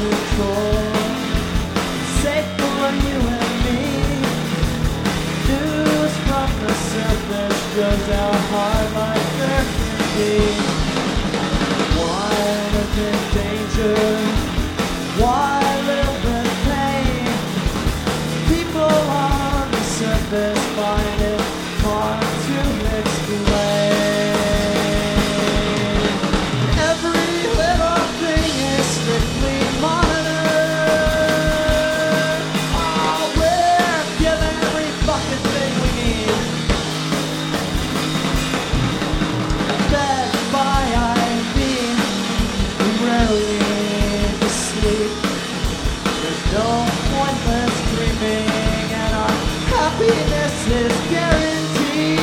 control. Safe for you and me. News from the surface shows how hard life there can be. Why live in danger? Why live with pain? People on the surface find it hard to explain. Every little thing is strictly monitored. Oh, we're given every fucking thing we need. Fed by IV, we rarely need to sleep. There's no pointless dreaming, and our happiness is guaranteed.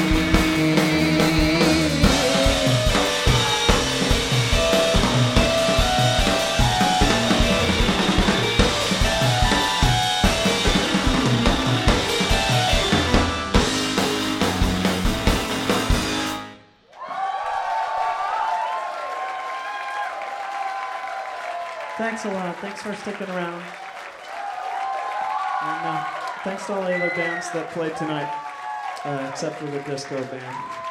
Thanks a lot. Thanks for sticking around. And thanks to all the other bands that played tonight, except for the disco band.